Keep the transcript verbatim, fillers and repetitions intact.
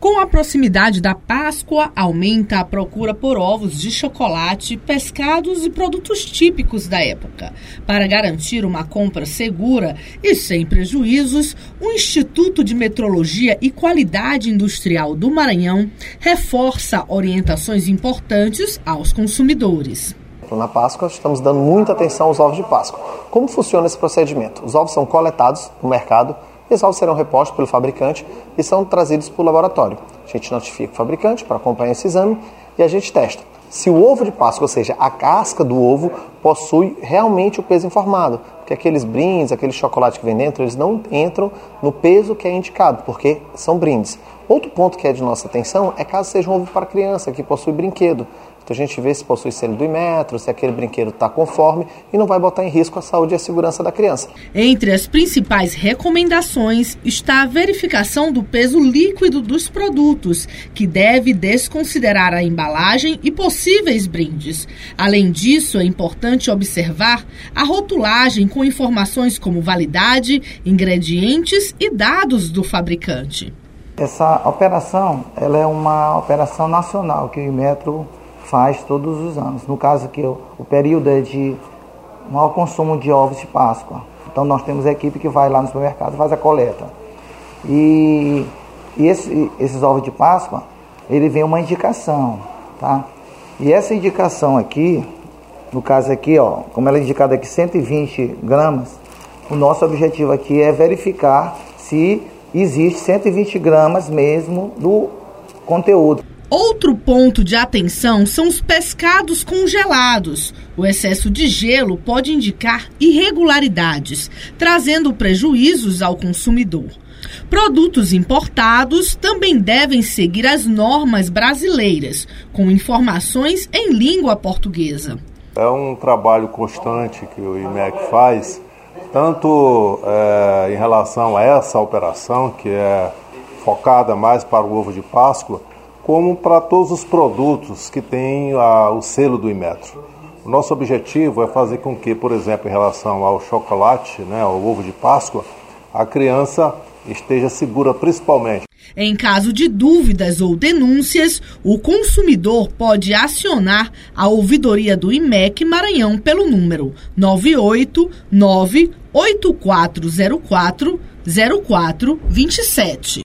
Com a proximidade da Páscoa, aumenta a procura por ovos de chocolate, pescados e produtos típicos da época. Para garantir uma compra segura e sem prejuízos, o Instituto de Metrologia e Qualidade Industrial do Maranhão reforça orientações importantes aos consumidores. Na Páscoa, estamos dando muita atenção aos ovos de Páscoa. Como funciona esse procedimento? Os ovos são coletados no mercado, esses ovos serão repostos pelo fabricante e são trazidos para o laboratório. A gente notifica o fabricante para acompanhar esse exame e a gente testa. Se o ovo de Páscoa, ou seja, a casca do ovo, possui realmente o peso informado. Porque aqueles brindes, aquele chocolate que vem dentro, eles não entram no peso que é indicado, porque são brindes. Outro ponto que é de nossa atenção é caso seja um ovo para criança, que possui brinquedo. Então a gente vê se possui selo do Inmetro, se aquele brinquedo está conforme e não vai botar em risco a saúde e a segurança da criança. Entre as principais recomendações está a verificação do peso líquido dos produtos, que deve desconsiderar a embalagem e possíveis brindes. Além disso, é importante observar a rotulagem com informações como validade, ingredientes e dados do fabricante. Essa operação ela é uma operação nacional que o Inmetro faz todos os anos. No caso aqui, o, o período é de maior consumo de ovos de Páscoa. Então nós temos a equipe que vai lá no supermercado e faz a coleta. E, e esse, esses ovos de Páscoa, ele vem uma indicação, tá? E essa indicação aqui, no caso aqui, ó, como ela é indicada aqui cento e vinte gramas, o nosso objetivo aqui é verificar se existe cento e vinte gramas mesmo do conteúdo. Outro ponto de atenção são os pescados congelados. O excesso de gelo pode indicar irregularidades, trazendo prejuízos ao consumidor. Produtos importados também devem seguir as normas brasileiras, com informações em língua portuguesa. É um trabalho constante que o I M E C faz, tanto é, em relação a essa operação, que é focada mais para o ovo de Páscoa, como para todos os produtos que têm a, o selo do Inmetro. O nosso objetivo é fazer com que, por exemplo, em relação ao chocolate, né, ao ovo de Páscoa, a criança esteja segura principalmente. Em caso de dúvidas ou denúncias, o consumidor pode acionar a ouvidoria do I M E C Maranhão pelo número nove oito nove, oito quatro zero quatro, zero quatro dois sete.